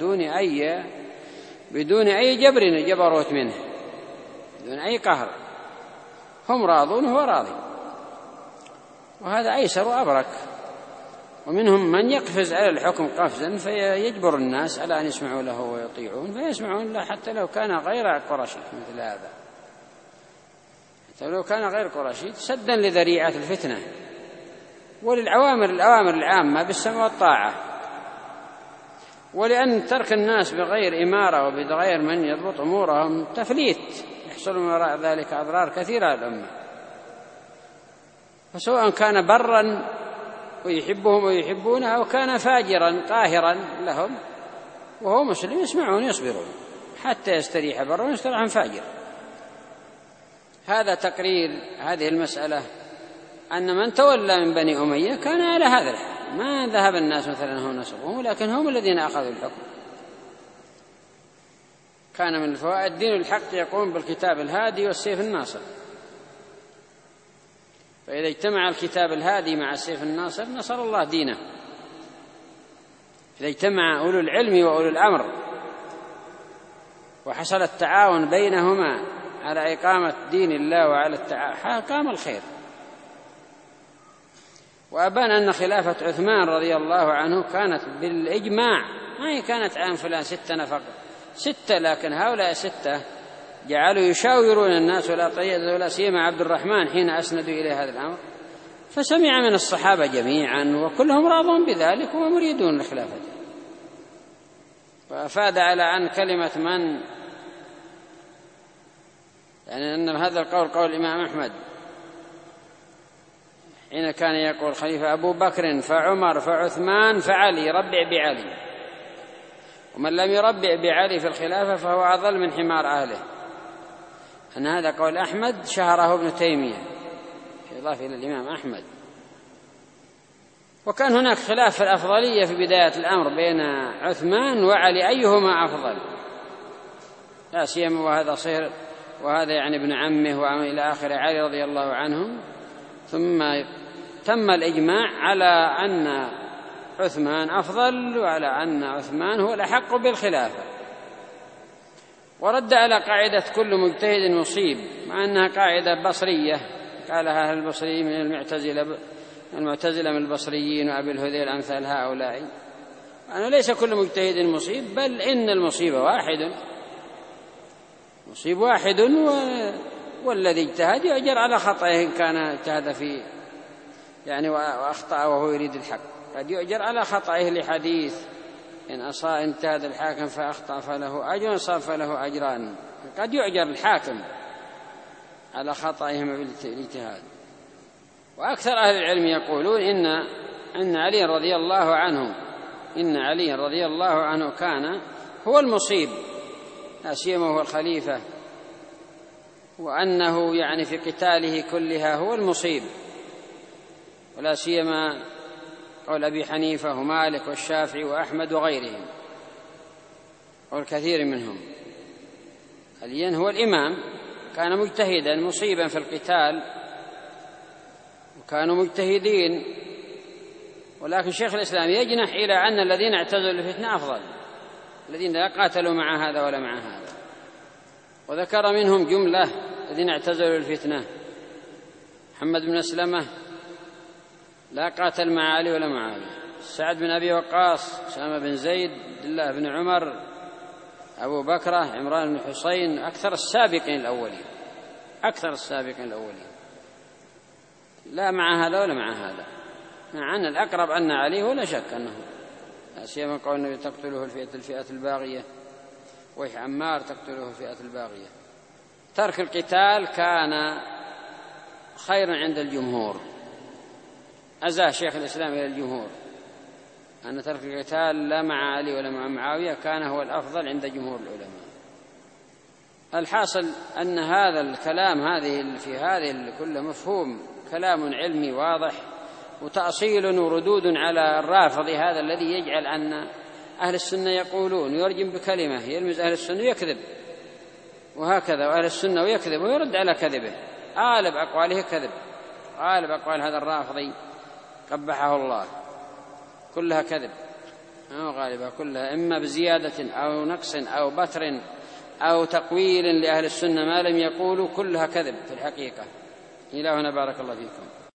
بدون أي جبروت منه، بدون أي قهر، هم راضون وهو راضي، وهذا أيسر وأبرك. ومنهم من يقفز على الحكم قفزا فيجبر الناس على أن يسمعوا له ويطيعون، فيسمعون له حتى لو كان غير قرشي، مثل هذا حتى لو كان غير قرشي، سدا لذريعة الفتنة الأوامر العامة بالسمع والطاعة. ولأن ترك الناس بغير إمارة وبغير من يضبط أمورهم تفليت، يحصل من وراء ذلك أضرار كثيرة للأمة. فسواء كان برا ويحبهم ويحبونه، أو كان فاجرا قاهرا لهم وهو مسلم، يسمعون يصبرون حتى يستريح برا ويستريح عن فاجر. هذا تقرير هذه المسألة، أن من تولى من بني أمية كان على هذا الحال، ما ذهب الناس مثلا هم نصبهم، لكن هم الذين أخذوا الحكم. كان من الفوائد دين الحق يقوم بالكتاب الهادي والسيف الناصر، فإذا اجتمع الكتاب الهادي مع السيف الناصر نصر الله دينه. إذا اجتمع أولو العلم وأولو الأمر وحصل التعاون بينهما على إقامة دين الله وعلى قام الخير. وأبان أن خلافة عثمان رضي الله عنه كانت بالإجماع، ما هي كانت عام فلان 6 نفر 6، لكن هؤلاء 6 جعلوا يشاورون الناس ولا سيما عبد الرحمن حين أسندوا إلى هذا الأمر، فسمع من الصحابة جميعا وكلهم راضون بذلك ومريدون لخلافته. وأفاد على أن كلمة من، يعني أن هذا القول قول الإمام أحمد حين كان يقول خليفة أبو بكر فعمر فعثمان فعلي، ربع بعلي، ومن لم يربع بعلي في الخلافة فهو أضل من حمار أهله. أن هذا قول أحمد شهره ابن تيمية إضافة إلى الإمام أحمد. وكان هناك خلاف في الأفضلية في بداية الأمر بين عثمان وعلي أيهما أفضل، لا سيما وهذا صهر وهذا يعني ابن عمه وإلى آخر علي رضي الله عنهم. ثم تم الإجماع على أن عثمان أفضل وعلى أن عثمان هو الأحق بالخلافة. ورد على قاعدة كل مجتهد مصيب، مع أنها قاعدة بصرية قالها البصري من المعتزلة من البصريين وأبي الهذيل أمثال هؤلاء، أنه ليس كل مجتهد مصيب، بل إن المصيب واحد، مصيب واحد، والذي اجتهد يؤجر على خطأه إن كان اجتهد في يعني وأخطأ وهو يريد الحق، قد يؤجر على خطأه لحديث إن اجتهد الحاكم فأخطأ فله أجر وصاب فله أجران، قد يؤجر الحاكم على خطأهم بالاجتهاد. وأكثر أهل العلم يقولون إن علي رضي الله عنه كان هو المصيب، لا سيما هو الخليفة، وأنه يعني في قتاله كلها هو المصيب، ولا سيما قول أبي حنيفة ومالك والشافعي وأحمد وغيرهم والكثير منهم. علي هو الإمام، كان مجتهدا مصيبا في القتال وكانوا مجتهدين، ولكن شيخ الإسلام يجنح إلى أن الذين اعتزلوا الفتنة أفضل، الذين لا قاتلوا مع هذا ولا مع هذا. وذكر منهم جملة الذين اعتزلوا الفتنة: محمد بن أسلمة لا قاتل مع علي ولا مع علي، سعد بن أبي وقاص، أسامة بن زيد، عبد الله بن عمر، أبو بكرة، عمران بن حسين، أكثر السابقين الأولين لا مع هذا ولا مع هذا، مع أن الأقرب أن عليه ولا شك أنه، لا سيما قول النبي تقتله الفئة الباغية، ويح عمار تقتله الفئة الباغية. ترك القتال كان خيرا عند الجمهور، أزاه شيخ الإسلام إلى الجمهور أن ترك القتال لا مع علي ولا مع معاوية كان هو الأفضل عند جمهور العلماء. الحاصل أن هذا الكلام في هذه كله مفهوم، كلام علمي واضح وتأصيل وردود على الرافضي هذا الذي يجعل أن أهل السنة يقولون ويرجم بكلمة يلمز أهل السنة ويكذب، وهكذا وأهل السنة ويكذب ويرد على كذبه، غالب أقواله كذب، غالب أقوال هذا الرافضي قبحه الله كلها كذب، أو غالبها كلها إما بزيادة أو نقص أو بتر أو تقويل لأهل السنة ما لم يقولوا، كلها كذب في الحقيقة. إلى هنا بارك الله فيكم.